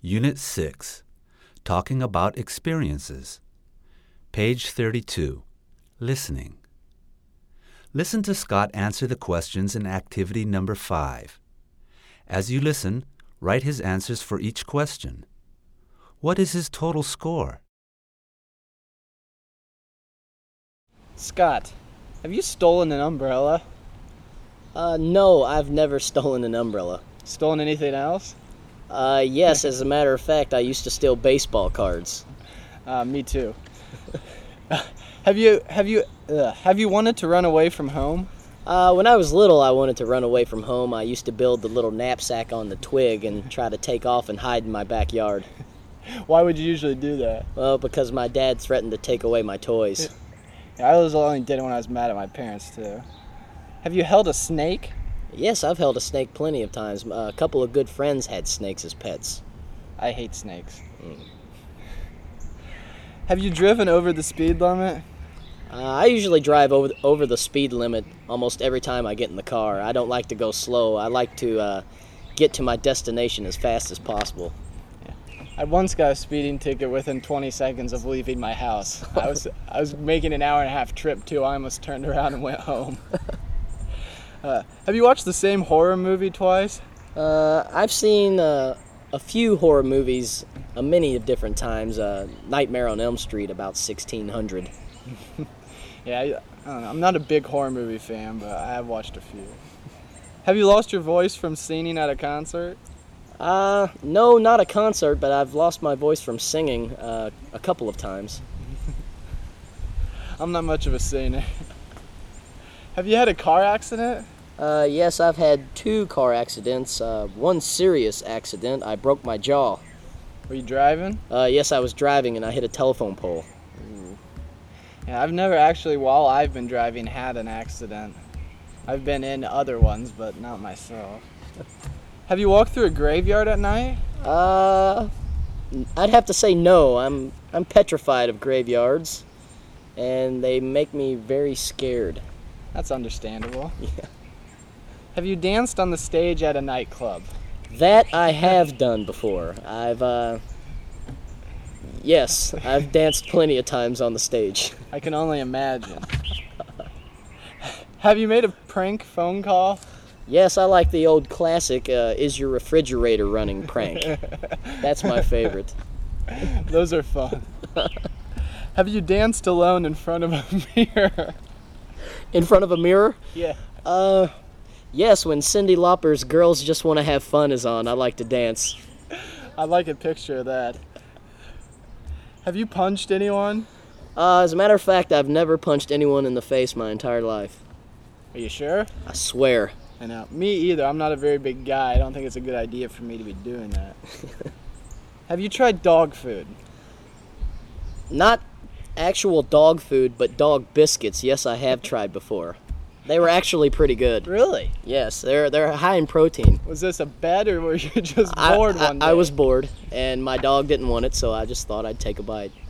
Unit 6, Talking About Experiences. Page 32, Listening. Listen to Scott answer the questions in activity number 5. As you listen, write his answers for each question. What is his total score? Scott, have you stolen an umbrella? No, I've never stolen an umbrella. Stolen anything else? Yes, as a matter of fact, I used to steal baseball cards. Me too. Have you wanted to run away from home? When I was little, I wanted to run away from home. I used to build the little knapsack on the twig and try to take off and hide in my backyard. Why would you usually do that? Well, because my dad threatened to take away my toys. I only did it when I was mad at my parents too. Have you held a snake? Yes, I've held a snake plenty of times. A couple of good friends had snakes as pets. I hate snakes. Have you driven over the speed limit? I usually drive over the speed limit almost every time I get in the car. I don't like to go slow. I like to get to my destination as fast as possible. I once got a speeding ticket within 20 seconds of leaving my house. I was making an hour and a half trip too. I almost turned around and went home. Have you watched the same horror movie twice? I've seen a few horror movies many of different times. Nightmare on Elm Street about 1600. Yeah, I don't know. I'm not a big horror movie fan, but I have watched a few. Have you lost your voice from singing at a concert? No, not a concert, but I've lost my voice from singing a couple of times. I'm not much of a singer. Have you had a car accident? Yes, I've had 2 car accidents. One serious accident. I broke my jaw. Were you driving? Yes, I was driving and I hit a telephone pole. Ooh. Yeah, I've never actually, while I've been driving, had an accident. I've been in other ones, but not myself. Have you walked through a graveyard at night? I'd have to say no. I'm petrified of graveyards, and they make me very scared. That's understandable. Yeah. Have you danced on the stage at a nightclub? That I have done before. Yes, I've danced plenty of times on the stage. I can only imagine. Have you made a prank phone call? Yes, I like the old classic, is your refrigerator running prank. That's my favorite. Those are fun. Have you danced alone in front of a mirror? In front of a mirror? Yeah. Yes, when Cyndi Lauper's Girls Just Want to Have Fun is on, I like to dance. I'd like a picture of that. Have you punched anyone? As a matter of fact, I've never punched anyone in the face my entire life. Are you sure? I swear. I know. Me either. I'm not a very big guy. I don't think it's a good idea for me to be doing that. Have you tried dog food? Not actual dog food, but dog biscuits. Yes, I have tried before. They were actually pretty good. Really? Yes, they're high in protein. Was this a bet, or were you just bored one day? I was bored, and my dog didn't want it, so I just thought I'd take a bite.